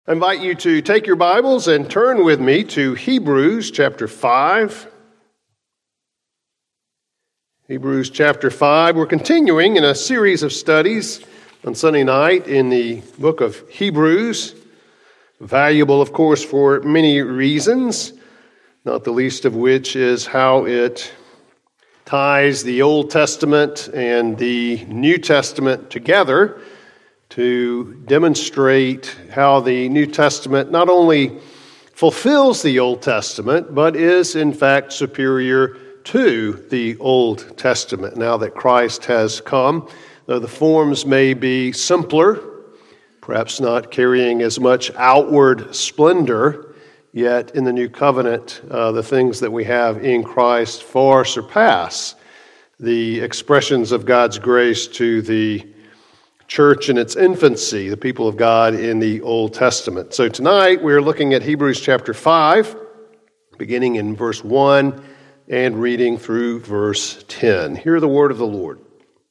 I invite you to take your Bibles and turn with me to Hebrews chapter 5. Hebrews chapter 5. We're continuing in a series of studies on Sunday night in the book of Hebrews. Valuable, of course, for many reasons, not the least of which is how it ties the Old Testament and the New Testament together to demonstrate how the New Testament not only fulfills the Old Testament, but is in fact superior to the Old Testament now that Christ has come. Though the forms may be simpler, perhaps not carrying as much outward splendor, yet in the New Covenant, the things that we have in Christ far surpass the expressions of God's grace to the church in its infancy, the people of God in the Old Testament. So tonight we're looking at Hebrews chapter 5, beginning in verse 1 and reading through verse 10. Hear the word of the Lord.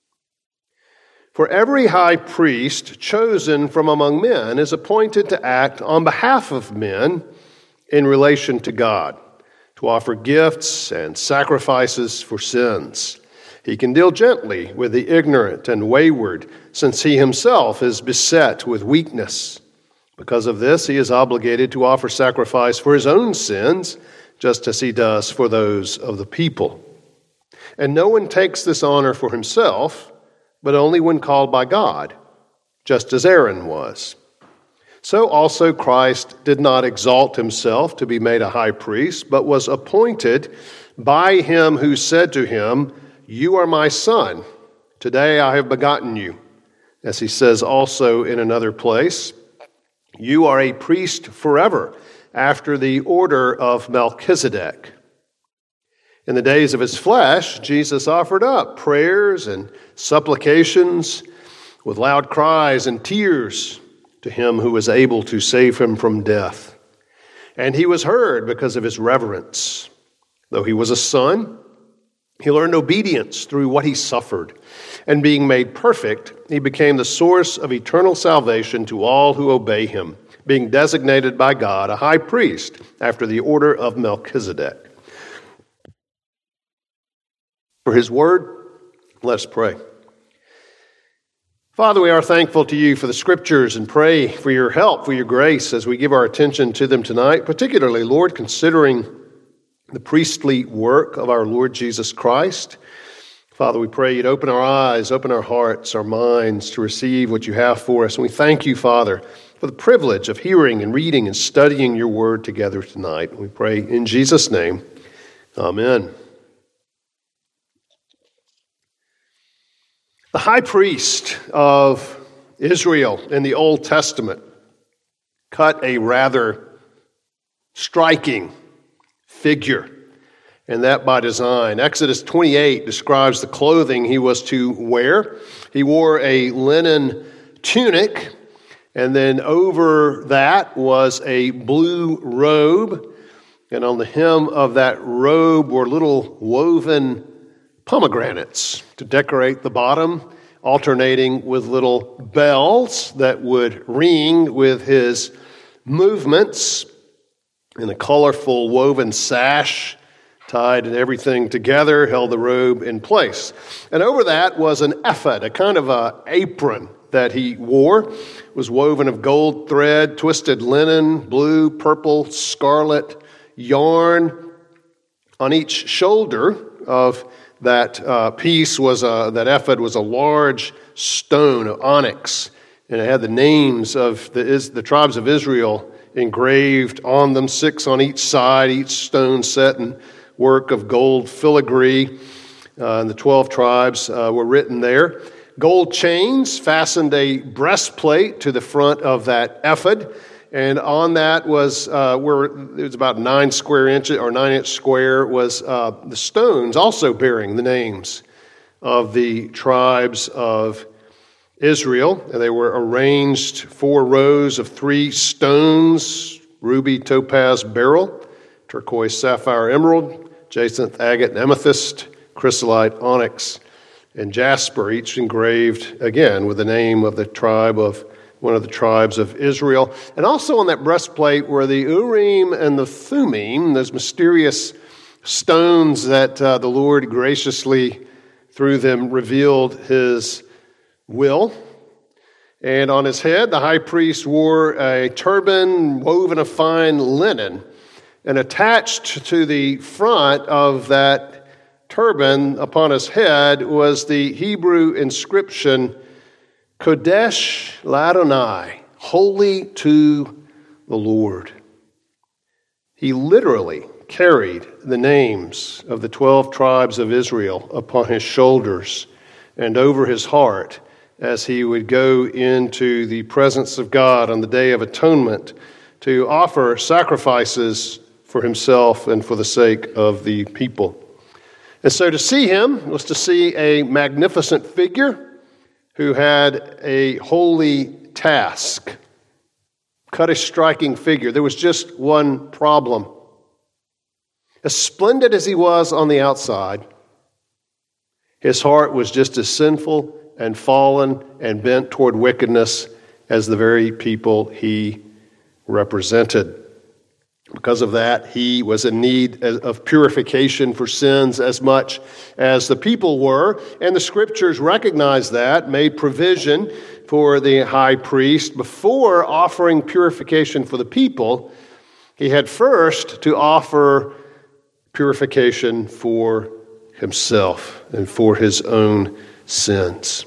For every high priest chosen from among men is appointed to act on behalf of men in relation to God, to offer gifts and sacrifices for sins. He can deal gently with the ignorant and wayward, since he himself is beset with weakness. Because of this, he is obligated to offer sacrifice for his own sins, just as he does for those of the people. And no one takes this honor for himself, but only when called by God, just as Aaron was. So also Christ did not exalt himself to be made a high priest, but was appointed by him who said to him, "You are my son, today I have begotten you." As he says also in another place, "You are a priest forever, after the order of Melchizedek." In the days of his flesh, Jesus offered up prayers and supplications with loud cries and tears to him who was able to save him from death. And he was heard because of his reverence. Though he was a son, he learned obedience through what he suffered, and being made perfect, he became the source of eternal salvation to all who obey him, being designated by God a high priest after the order of Melchizedek. For his word, let's pray. Father, we are thankful to you for the scriptures and pray for your help, for your grace as we give our attention to them tonight, particularly, Lord, considering the priestly work of our Lord Jesus Christ. Father, we pray you'd open our eyes, open our hearts, our minds to receive what you have for us. And we thank you, Father, for the privilege of hearing and reading and studying your word together tonight. We pray in Jesus' name. Amen. The high priest of Israel in the Old Testament cut a rather striking figure, and that by design. Exodus 28 describes the clothing he was to wear. He wore a linen tunic, and then over that was a blue robe, and on the hem of that robe were little woven pomegranates to decorate the bottom, alternating with little bells that would ring with his movements. And a colorful woven sash tied everything together held the robe in place. And over that was an ephod, a kind of a apron that he wore. It was woven of gold thread, twisted linen, blue, purple, scarlet yarn. On each shoulder of that piece was that ephod was a large stone of onyx, and it had the names of the tribes of Israel engraved on them, 6 on each side, each stone set in work of gold filigree. And the 12 tribes were written there. Gold chains fastened a breastplate to the front of that ephod, and on that was where it was about 9 square inches or 9-inch square was the stones also bearing the names of the tribes of Israel, and they were arranged 4 rows of 3 stones: ruby, topaz, beryl, turquoise, sapphire, emerald, jacinth, agate, and amethyst, chrysolite, onyx, and jasper, each engraved again with the name of the tribe of one of the tribes of Israel. And also on that breastplate were the Urim and the Thummim, those mysterious stones that the Lord graciously, through them, revealed his will. And on his head, the high priest wore a turban woven of fine linen. And attached to the front of that turban upon his head was the Hebrew inscription, Kodesh LaAdonai, holy to the Lord. He literally carried the names of the 12 tribes of Israel upon his shoulders and over his heart as he would go into the presence of God on the Day of Atonement to offer sacrifices for himself and for the sake of the people. And so to see him was to see a magnificent figure who had a holy task. Cut a striking figure. There was just one problem. As splendid as he was on the outside, his heart was just as sinful and fallen and bent toward wickedness as the very people he represented. Because of that, he was in need of purification for sins as much as the people were. And the scriptures recognized that, made provision for the high priest. Before offering purification for the people, he had first to offer purification for himself and for his own sins.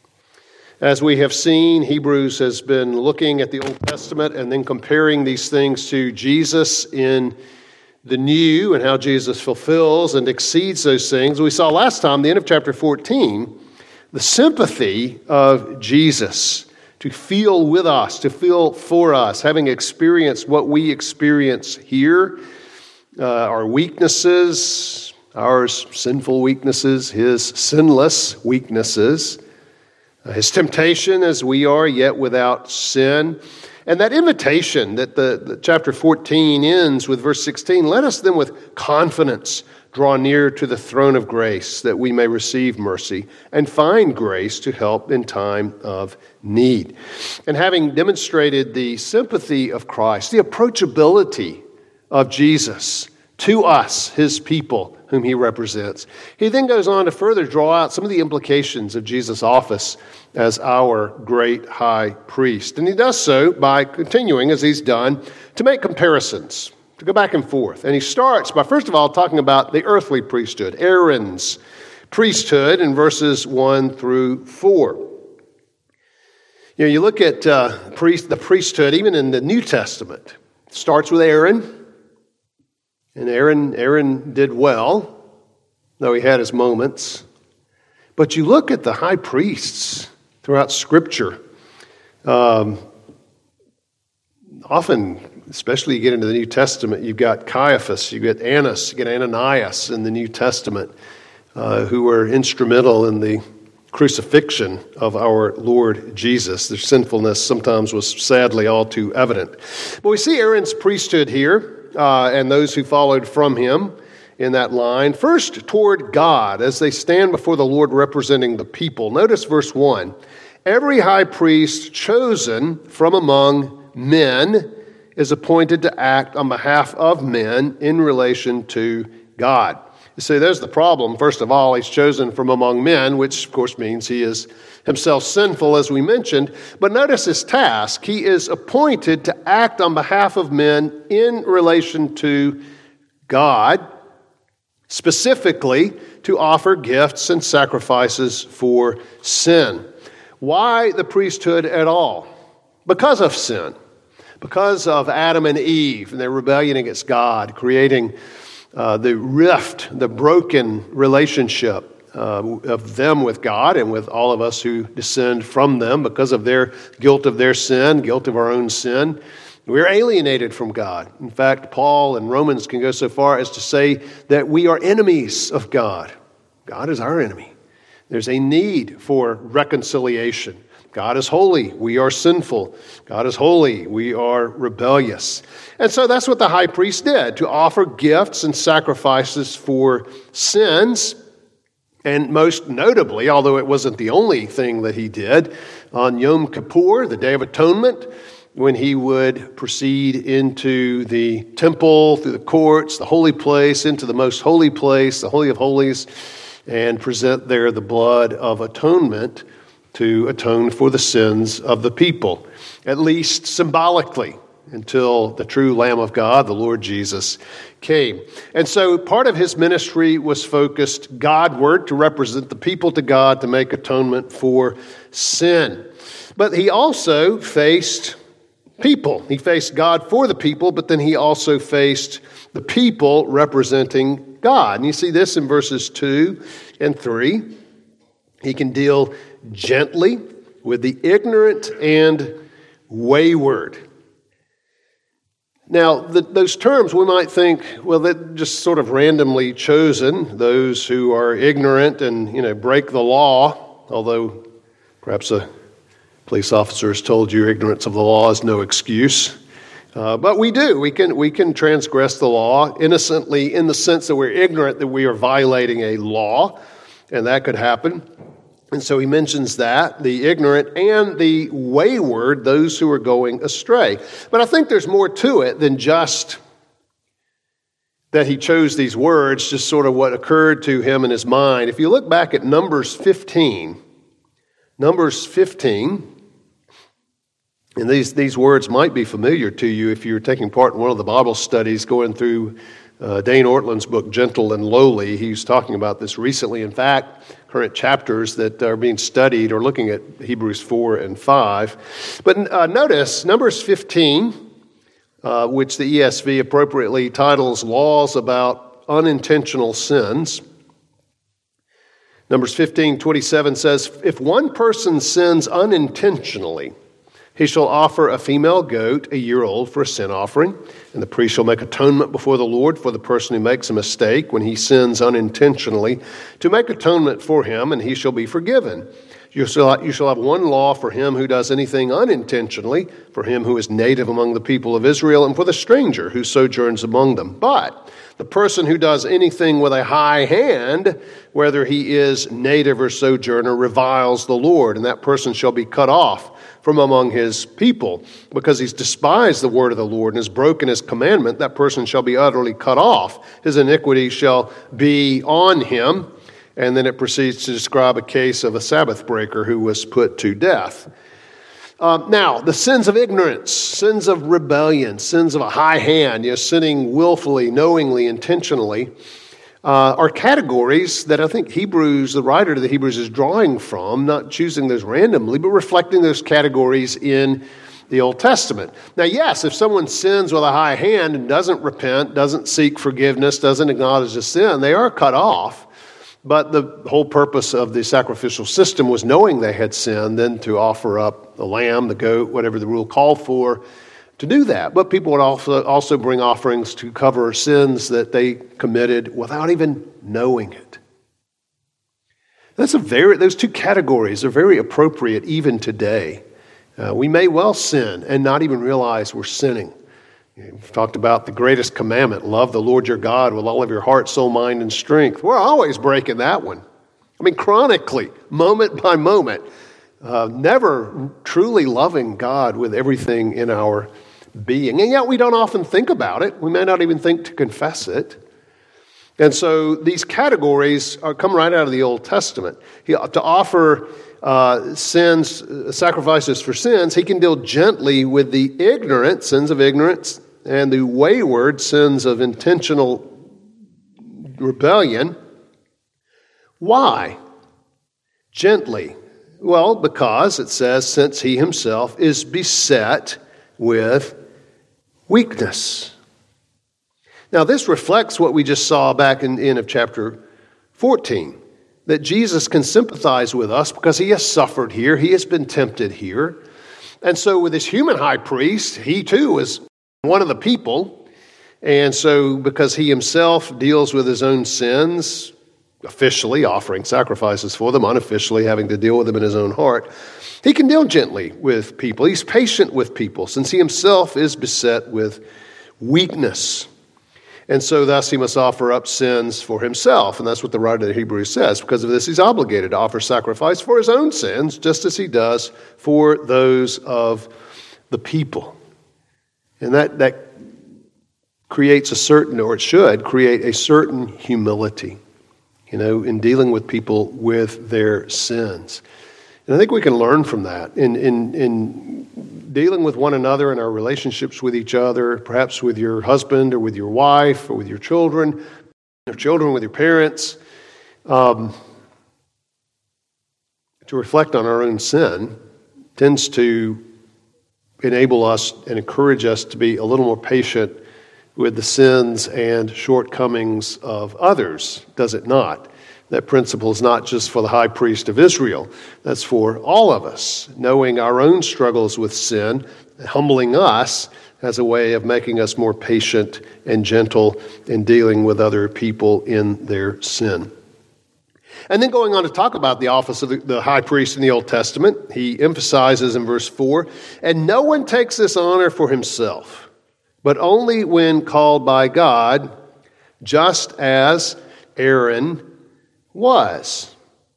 As we have seen, Hebrews has been looking at the Old Testament and then comparing these things to Jesus in the New and how Jesus fulfills and exceeds those things. We saw last time, the end of chapter 14, the sympathy of Jesus to feel with us, to feel for us, having experienced what we experience here, our weaknesses, our sinful weaknesses, his sinless weaknesses, his temptation as we are, yet without sin. And that invitation that the chapter 14 ends with verse 16, let us then with confidence draw near to the throne of grace that we may receive mercy and find grace to help in time of need. And having demonstrated the sympathy of Christ, the approachability of Jesus to us, his people, whom he represents, he then goes on to further draw out some of the implications of Jesus' office as our great high priest. And he does so by continuing, as he's done, to make comparisons, to go back and forth. And he starts by, first of all, talking about the earthly priesthood, Aaron's priesthood in verses 1 through 4. You look at the priesthood, even in the New Testament. It starts with Aaron. And Aaron did well, though he had his moments. But you look at the high priests throughout Scripture. Often, especially you get into the New Testament, you've got Caiaphas, you get Annas, you get Ananias in the New Testament, who were instrumental in the crucifixion of our Lord Jesus. Their sinfulness sometimes was sadly all too evident. But we see Aaron's priesthood here, and those who followed from him in that line. First, toward God, as they stand before the Lord representing the people. Notice verse 1. Every high priest chosen from among men is appointed to act on behalf of men in relation to God. You see, there's the problem. First of all, he's chosen from among men, which of course means he is himself sinful, as we mentioned. But notice his task. He is appointed to act on behalf of men in relation to God, specifically to offer gifts and sacrifices for sin. Why the priesthood at all? Because of sin. Because of Adam and Eve and their rebellion against God, creating the rift, the broken relationship of them with God and with all of us who descend from them because of their guilt of their sin, guilt of our own sin. We're alienated from God. In fact, Paul in Romans can go so far as to say that we are enemies of God. God is our enemy. There's a need for reconciliation. God is holy. We are sinful. God is holy. We are rebellious. And so that's what the high priest did, to offer gifts and sacrifices for sins. And most notably, although it wasn't the only thing that he did, on Yom Kippur, the Day of Atonement, when he would proceed into the temple, through the courts, the holy place, into the most holy place, the Holy of Holies, and present there the blood of atonement to atone for the sins of the people, at least symbolically, until the true Lamb of God, the Lord Jesus, came. And so part of his ministry was focused Godward, to represent the people to God, to make atonement for sin. But he also faced people. He faced God for the people, but then he also faced the people representing God. And you see this in verses 2 and 3. He can deal gently with the ignorant and wayward. Now, those terms, we might think, well, they're just sort of randomly chosen, those who are ignorant and, break the law, although perhaps a police officer has told you ignorance of the law is no excuse. But we do. We can transgress the law innocently in the sense that we're ignorant that we are violating a law, and that could happen. And so he mentions that, the ignorant and the wayward, those who are going astray. But I think there's more to it than just that he chose these words, just sort of what occurred to him in his mind. If you look back at Numbers 15, and these words might be familiar to you if you're taking part in one of the Bible studies going through Dane Ortland's book, Gentle and Lowly. He's talking about this recently. In fact, current chapters that are being studied are looking at Hebrews 4 and 5. But notice Numbers 15, which the ESV appropriately titles Laws About Unintentional Sins. Numbers 15:27 says, if one person sins unintentionally, he shall offer a female goat a year old for a sin offering, and the priest shall make atonement before the Lord for the person who makes a mistake when he sins unintentionally, to make atonement for him, and he shall be forgiven. You shall have one law for him who does anything unintentionally, for him who is native among the people of Israel, and for the stranger who sojourns among them. But the person who does anything with a high hand, whether he is native or sojourner, reviles the Lord, and that person shall be cut off from among his people. Because he's despised the word of the Lord and has broken his commandment, that person shall be utterly cut off. His iniquity shall be on him. And then it proceeds to describe a case of a Sabbath breaker who was put to death. Now, the sins of ignorance, sins of rebellion, sins of a high hand, sinning willfully, knowingly, intentionally, are categories that I think Hebrews, the writer to the Hebrews, is drawing from, not choosing those randomly, but reflecting those categories in the Old Testament. Now, yes, if someone sins with a high hand and doesn't repent, doesn't seek forgiveness, doesn't acknowledge the sin, they are cut off. But the whole purpose of the sacrificial system was, knowing they had sinned, then to offer up the lamb, the goat, whatever the rule called for, to do that. But people would also bring offerings to cover sins that they committed without even knowing it. Those two categories are very appropriate even today. We may well sin and not even realize we're sinning. We've talked about the greatest commandment, love the Lord your God with all of your heart, soul, mind, and strength. We're always breaking that one. Chronically, moment by moment, never truly loving God with everything in our being. And yet we don't often think about it. We may not even think to confess it. And so these categories come right out of the Old Testament. To offer sacrifices for sins, he can deal gently with the ignorant, sins of ignorance, and the wayward, sins of intentional rebellion. Why? Gently. Well, because it says, since he himself is beset with weakness. Now, this reflects what we just saw back in the end of chapter 14, that Jesus can sympathize with us because he has suffered here, he has been tempted here. And so with this human high priest, he too was one of the people. And so because he himself deals with his own sins, officially offering sacrifices for them, unofficially having to deal with them in his own heart, he can deal gently with people. He's patient with people since he himself is beset with weakness. And so thus he must offer up sins for himself. And that's what the writer of the Hebrews says. Because of this, he's obligated to offer sacrifice for his own sins, just as he does for those of the people. And that creates a certain, or it should create a certain humility, in dealing with people with their sins. And I think we can learn from that in dealing with one another in our relationships with each other, perhaps with your husband or with your wife or with your children with your parents, to reflect on our own sin tends to enable us and encourage us to be a little more patient with the sins and shortcomings of others, does it not? That principle is not just for the high priest of Israel. That's for all of us. Knowing our own struggles with sin, humbling us as a way of making us more patient and gentle in dealing with other people in their sin. And then going on to talk about the office of the high priest in the Old Testament, he emphasizes in verse 4, "And no one takes this honor for himself, but only when called by God, just as Aaron was."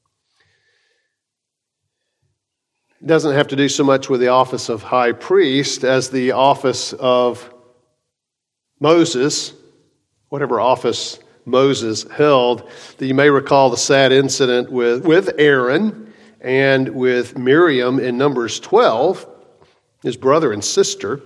It doesn't have to do so much with the office of high priest as the office of Moses, whatever office Moses held. That you may recall the sad incident with Aaron and with Miriam in Numbers 12, his brother and sister.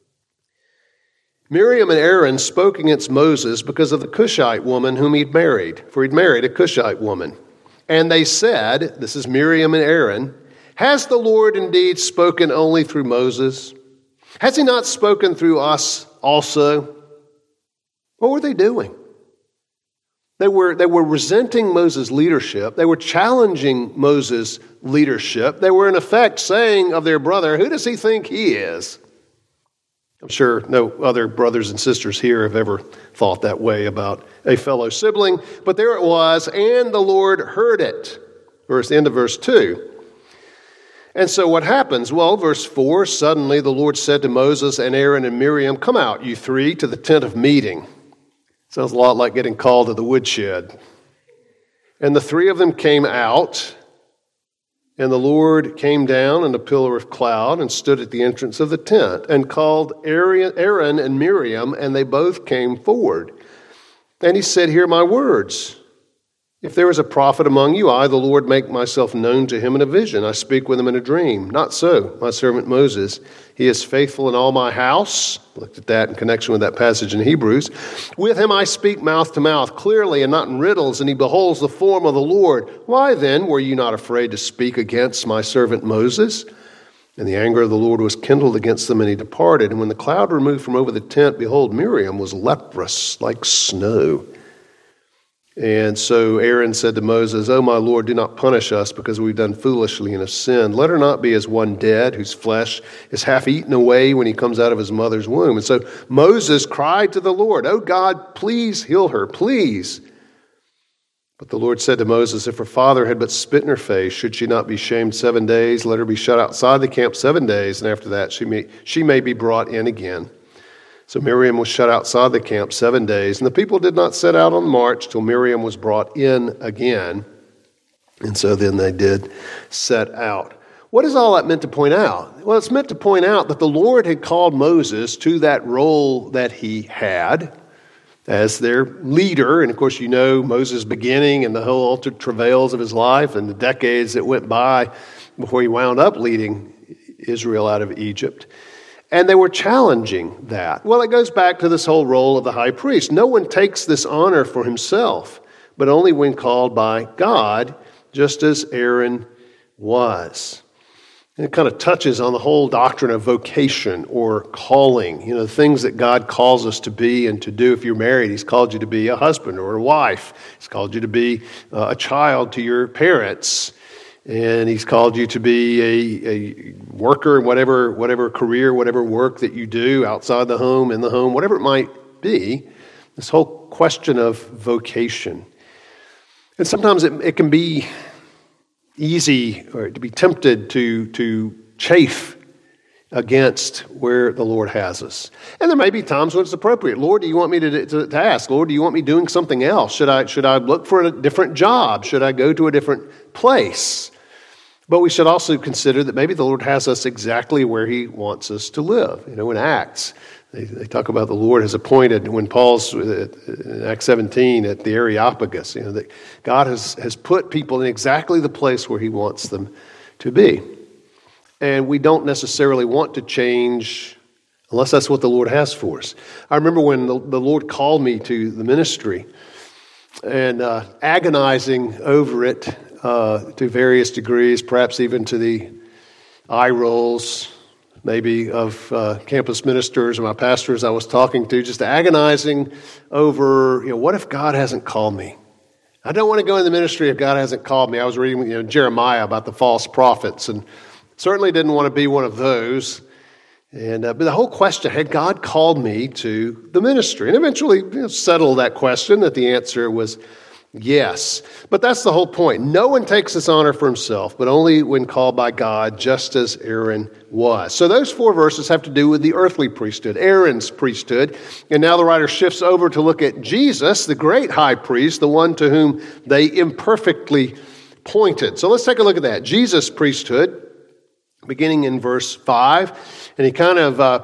Miriam and Aaron spoke against Moses because of the Cushite woman whom he'd married, for he'd married a Cushite woman. And they said, this is Miriam and Aaron, "Has the Lord indeed spoken only through Moses? Has he not spoken through us also?" What were they doing? They were resenting Moses' leadership. They were challenging Moses' leadership. They were in effect saying of their brother, "Who does he think he is?" I'm sure no other brothers and sisters here have ever thought that way about a fellow sibling, but there it was, and the Lord heard it. End of verse 2. And so what happens? Well, verse 4, "Suddenly the Lord said to Moses and Aaron and Miriam, 'Come out, you three, to the tent of meeting.'" Sounds a lot like getting called to the woodshed. "And the three of them came out, and the Lord came down in a pillar of cloud and stood at the entrance of the tent and called Aaron and Miriam, and they both came forward. And he said, 'Hear my words. If there is a prophet among you, I, the Lord, make myself known to him in a vision. I speak with him in a dream. Not so, my servant Moses. He is faithful in all my house.'" Looked at that in connection with that passage in Hebrews. "With him I speak mouth to mouth, clearly and not in riddles, and he beholds the form of the Lord. Why then were you not afraid to speak against my servant Moses?" And the anger of the Lord was kindled against them, and he departed. And when the cloud removed from over the tent, behold, Miriam was leprous like snow. And so Aaron said to Moses, "O my Lord, do not punish us because we've done foolishly and have sinned. Let her not be as one dead, whose flesh is half eaten away when he comes out of his mother's womb." And so Moses cried to the Lord, "O God, please heal her, please." But the Lord said to Moses, "If her father had but spit in her face, should she not be shamed 7 days? Let her be shut outside the camp 7 days, and after that she may be brought in again." So Miriam was shut outside the camp 7 days, and the people did not set out on the march till Miriam was brought in again. And so then they did set out. What is all that meant to point out? Well, it's meant to point out that the Lord had called Moses to that role that he had as their leader. And of course, you know Moses' beginning and the whole altered travails of his life and the decades that went by before he wound up leading Israel out of Egypt. And they were challenging that. Well, it goes back to this whole role of the high priest. No one takes this honor for himself, but only when called by God, just as Aaron was. And it kind of touches on the whole doctrine of vocation or calling. The things that God calls us to be and to do. If you're married, he's called you to be a husband or a wife. He's called you to be a child to your parents. And he's called you to be a worker in whatever career, whatever work that you do outside the home, in the home, whatever it might be. This whole question of vocation. And sometimes it can be easy or to be tempted to chafe against where the Lord has us. And there may be times when it's appropriate. Lord, do you want me to ask? Lord, do you want me doing something else? Should I look for a different job? Should I go to a different place? But we should also consider that maybe the Lord has us exactly where He wants us to live. In Acts, they talk about the Lord has appointed, when Paul's in Acts 17 at the Areopagus, that God has put people in exactly the place where He wants them to be. And we don't necessarily want to change unless that's what the Lord has for us. I remember when the Lord called me to the ministry and agonizing over it to various degrees, perhaps even to the eye rolls, maybe of campus ministers or my pastors I was talking to, just agonizing over, what if God hasn't called me? I don't want to go in the ministry if God hasn't called me. I was reading Jeremiah about the false prophets, and certainly didn't want to be one of those. And but the whole question, had God called me to the ministry? And eventually settled that question, that the answer was yes. But that's the whole point. No one takes this honor for himself, but only when called by God, just as Aaron was. So those 4 verses have to do with the earthly priesthood, Aaron's priesthood. And now the writer shifts over to look at Jesus, the great high priest, the one to whom they imperfectly pointed. So let's take a look at that. Jesus' priesthood, beginning in verse 5, and he kind of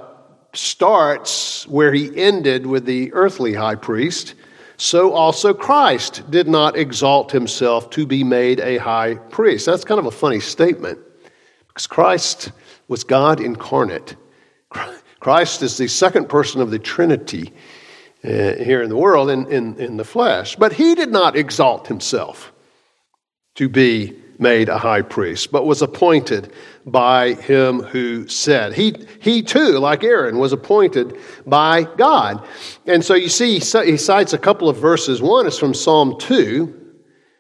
starts where he ended with the earthly high priest. So also Christ did not exalt himself to be made a high priest. That's kind of a funny statement, because Christ was God incarnate. Christ is the second person of the Trinity here in the world, in the flesh. But he did not exalt himself to be made a high priest, but was appointed by him who said. He too, like Aaron, was appointed by God. And so you see, he cites a couple of verses. One is from Psalm 2,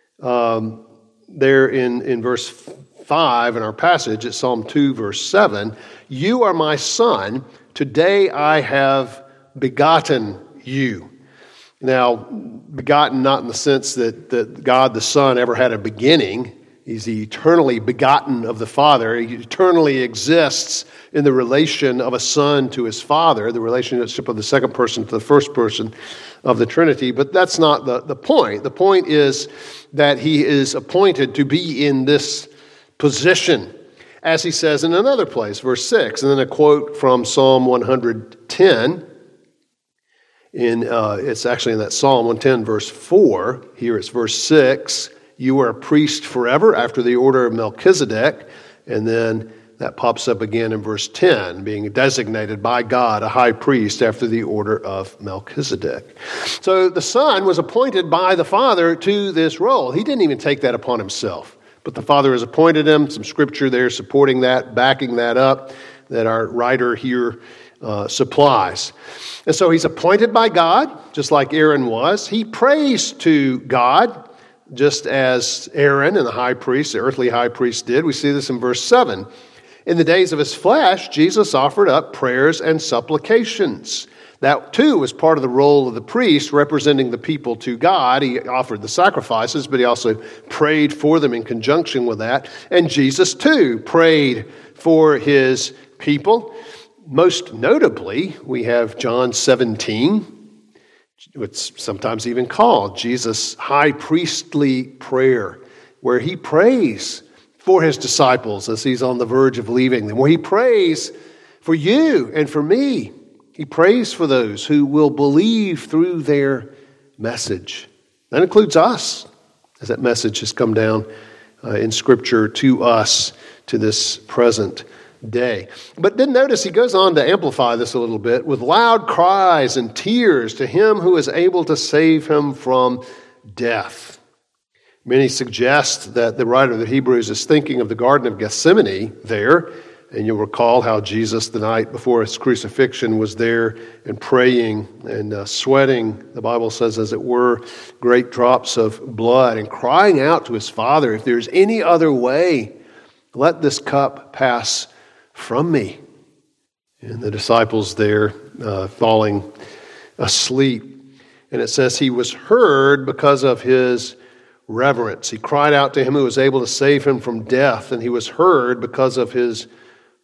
there in verse 5 in our passage. It's Psalm 2, verse 7. You are my son, today I have begotten you. Now, begotten not in the sense that God the Son ever had a beginning. He's eternally begotten of the Father. He eternally exists in the relation of a son to his Father, the relationship of the second person to the first person of the Trinity. But that's not the point. The point is that he is appointed to be in this position, as he says in another place, verse 6. And then a quote from Psalm 110. It's actually in that Psalm 110, verse 4. Here it's verse 6. You are a priest forever after the order of Melchizedek. And then that pops up again in verse 10, being designated by God a high priest after the order of Melchizedek. So the Son was appointed by the Father to this role. He didn't even take that upon himself, but the Father has appointed him. Some scripture there supporting that, backing that up, that our writer here supplies. And so he's appointed by God, just like Aaron was. He prays to God, just as Aaron and the high priest, the earthly high priest, did. We see this in verse 7. In the days of his flesh, Jesus offered up prayers and supplications. That, too, was part of the role of the priest, representing the people to God. He offered the sacrifices, but he also prayed for them in conjunction with that. And Jesus, too, prayed for his people. Most notably, we have John 17, it's sometimes even called Jesus' high priestly prayer, where he prays for his disciples as he's on the verge of leaving them, where he prays for you and for me. He prays for those who will believe through their message. That includes us, as that message has come down in Scripture to us to this present day. But then notice he goes on to amplify this a little bit with loud cries and tears to him who is able to save him from death. Many suggest that the writer of the Hebrews is thinking of the Garden of Gethsemane there, and you'll recall how Jesus, the night before his crucifixion, was there and praying and sweating, the Bible says, as it were, great drops of blood, and crying out to his Father, if there's any other way, let this cup pass from me. And the disciples there falling asleep. And it says he was heard because of his reverence. He cried out to him who was able to save him from death, and he was heard because of his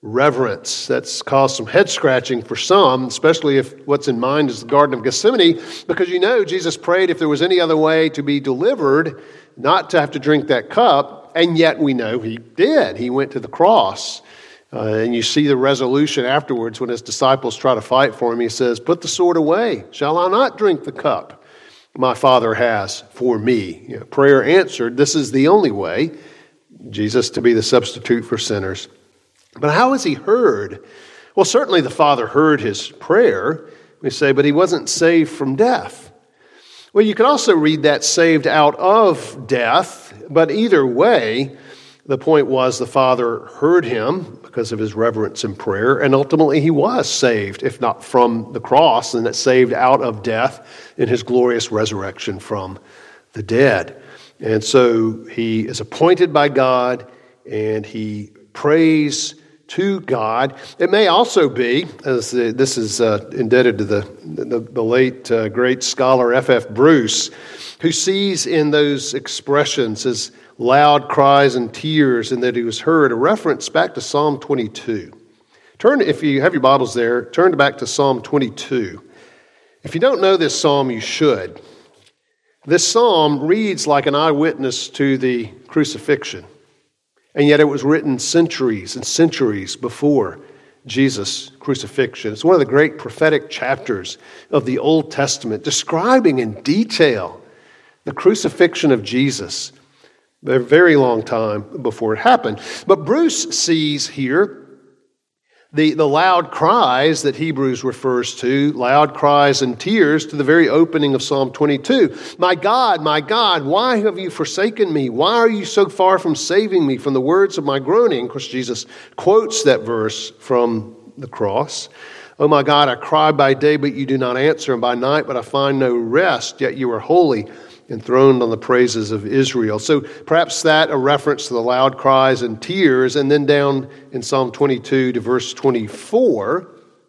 reverence. That's caused some head scratching for some, especially if what's in mind is the Garden of Gethsemane, because Jesus prayed if there was any other way to be delivered, not to have to drink that cup, and yet we know he did. He went to the cross. And you see the resolution afterwards when his disciples try to fight for him. He says, "Put the sword away. Shall I not drink the cup my Father has for me?" Prayer answered. This is the only way, Jesus to be the substitute for sinners. But how is he heard? Well, certainly the Father heard his prayer, we say, but he wasn't saved from death. Well, you could also read that saved out of death, but either way, the point was the Father heard him because of his reverence and prayer, and ultimately he was saved, if not from the cross, and saved out of death in his glorious resurrection from the dead. And so he is appointed by God, and he prays to God. It may also be, as this is indebted to the late great scholar F.F. Bruce, who sees in those expressions as loud cries and tears, and that he was heard, a reference back to Psalm 22. If you have your Bibles there, turn back to Psalm 22. If you don't know this psalm, you should. This psalm reads like an eyewitness to the crucifixion, and yet it was written centuries and centuries before Jesus' crucifixion. It's one of the great prophetic chapters of the Old Testament, describing in detail the crucifixion of Jesus, a very long time before it happened. But Bruce sees here the loud cries that Hebrews refers to, loud cries and tears to the very opening of Psalm 22. My God, why have you forsaken me? Why are you so far from saving me from the words of my groaning?" Of course, Jesus quotes that verse from the cross. "Oh my God, I cry by day, but you do not answer, and by night, but I find no rest, yet you are holy, enthroned on the praises of Israel." So perhaps that a reference to the loud cries and tears, and then down in Psalm 22 to verse 24,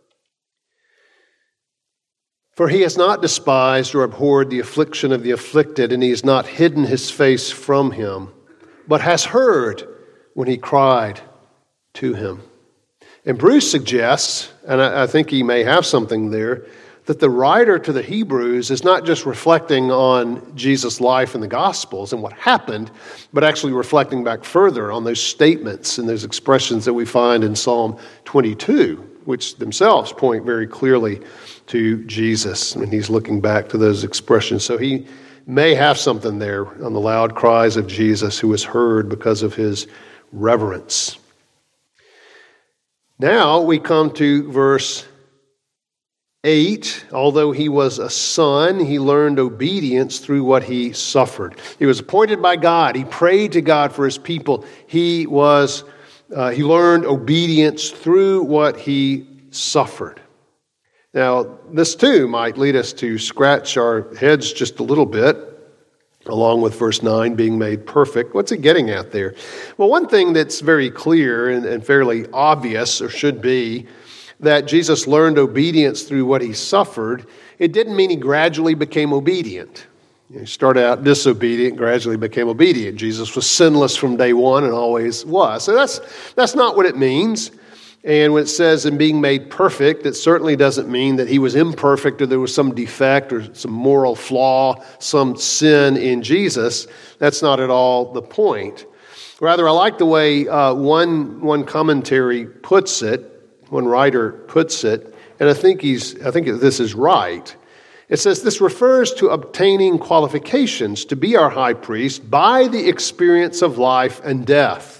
"For he has not despised or abhorred the affliction of the afflicted, and he has not hidden his face from him, but has heard when he cried to him." And Bruce suggests, and I think he may have something there, that the writer to the Hebrews is not just reflecting on Jesus' life in the Gospels and what happened, but actually reflecting back further on those statements and those expressions that we find in Psalm 22, which themselves point very clearly to Jesus. And he's looking back to those expressions. So he may have something there on the loud cries of Jesus, who was heard because of his reverence. Now we come to verse 8, although he was a son, he learned obedience through what he suffered. He was appointed by God. He prayed to God for his people. He learned obedience through what he suffered. Now, this too might lead us to scratch our heads just a little bit, along with verse 9 being made perfect. What's it getting at there? Well, one thing that's very clear and fairly obvious, or should be, that Jesus learned obedience through what he suffered, it didn't mean he gradually became obedient. He started out disobedient, gradually became obedient. Jesus was sinless from day one and always was. So that's not what it means. And when it says in being made perfect, it certainly doesn't mean that he was imperfect or there was some defect or some moral flaw, some sin in Jesus. That's not at all the point. Rather, I like the way one commentary puts it, one writer puts it, and I think this is right. It says, this refers to obtaining qualifications to be our high priest by the experience of life and death,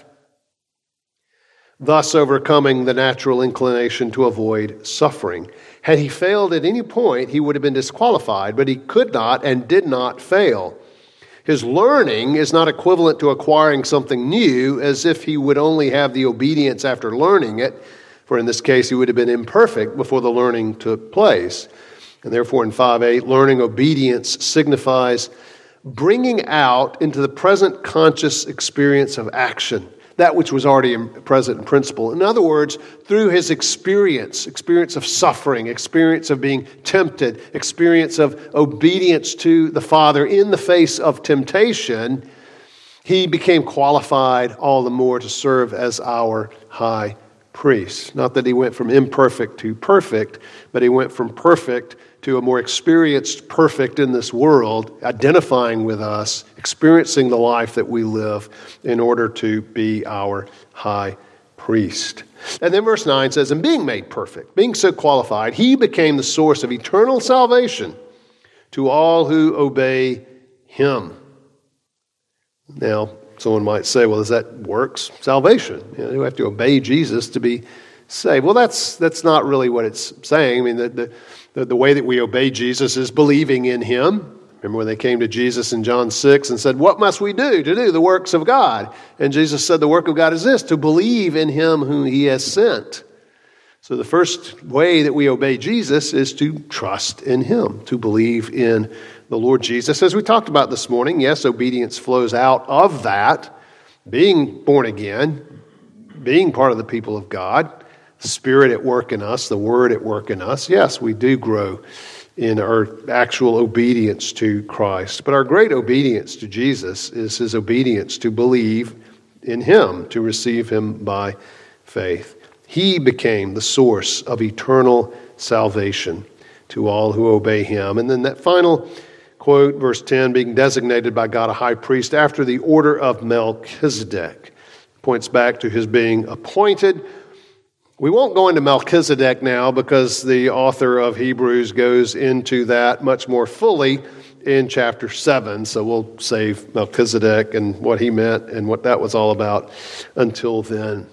thus overcoming the natural inclination to avoid suffering. Had he failed at any point, he would have been disqualified, but he could not and did not fail. His learning is not equivalent to acquiring something new, as if he would only have the obedience after learning it, for in this case he would have been imperfect before the learning took place. And therefore in 5:8, learning obedience signifies bringing out into the present conscious experience of action that which was already present in principle. In other words, through his experience of suffering, experience of being tempted, experience of obedience to the Father in the face of temptation, he became qualified all the more to serve as our high priest. Not that he went from imperfect to perfect, but he went from perfect to a more experienced perfect in this world, identifying with us, experiencing the life that we live in order to be our high priest. And then verse 9 says, and being made perfect, being so qualified, he became the source of eternal salvation to all who obey him. Now, someone might say, well, is that works salvation? You have to obey Jesus to be saved. Well, that's not really what it's saying. I mean, the way that we obey Jesus is believing in him. Remember when they came to Jesus in John 6 and said, what must we do to do the works of God? And Jesus said, the work of God is this, to believe in him whom he has sent. So the first way that we obey Jesus is to trust in him, to believe in the Lord Jesus. As we talked about this morning, yes, obedience flows out of that, being born again, being part of the people of God, the Spirit at work in us, the Word at work in us. Yes, we do grow in our actual obedience to Christ. But our great obedience to Jesus is his obedience to believe in him, to receive him by faith. He became the source of eternal salvation to all who obey him. And then that final quote, verse 10, being designated by God a high priest after the order of Melchizedek, points back to his being appointed. We won't go into Melchizedek now because the author of Hebrews goes into that much more fully in chapter 7. So we'll save Melchizedek and what he meant and what that was all about until then.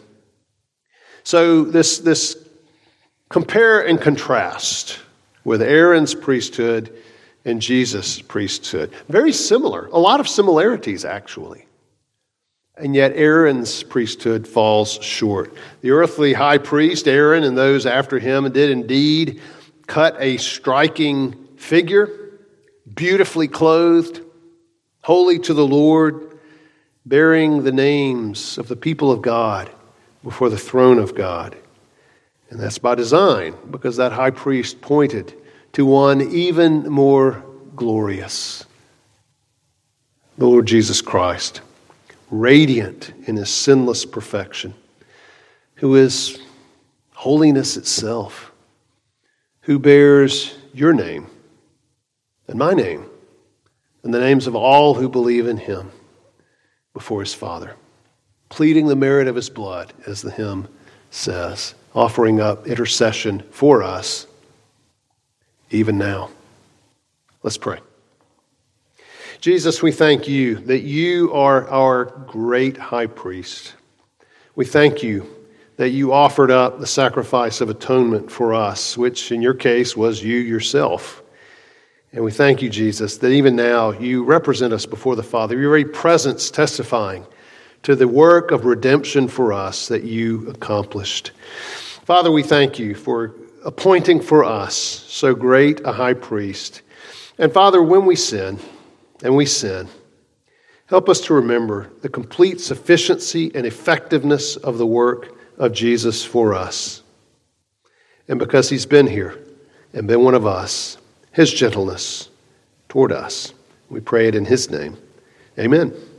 So this compare and contrast with Aaron's priesthood and Jesus' priesthood. Very similar. A lot of similarities, actually. And yet Aaron's priesthood falls short. The earthly high priest, Aaron, and those after him did indeed cut a striking figure, beautifully clothed, holy to the Lord, bearing the names of the people of God before the throne of God. And that's by design, because that high priest pointed to one even more glorious, the Lord Jesus Christ, radiant in his sinless perfection, who is holiness itself, who bears your name and my name and the names of all who believe in him before his Father, pleading the merit of his blood, as the hymn says, offering up intercession for us even now. Let's pray. Jesus, we thank you that you are our great high priest. We thank you that you offered up the sacrifice of atonement for us, which in your case was you yourself. And we thank you, Jesus, that even now you represent us before the Father, your very presence testifying to the work of redemption for us that you accomplished. Father, we thank you for appointing for us so great a high priest. And Father, when we sin, help us to remember the complete sufficiency and effectiveness of the work of Jesus for us. And because he's been here and been one of us, his gentleness toward us, we pray it in his name. Amen.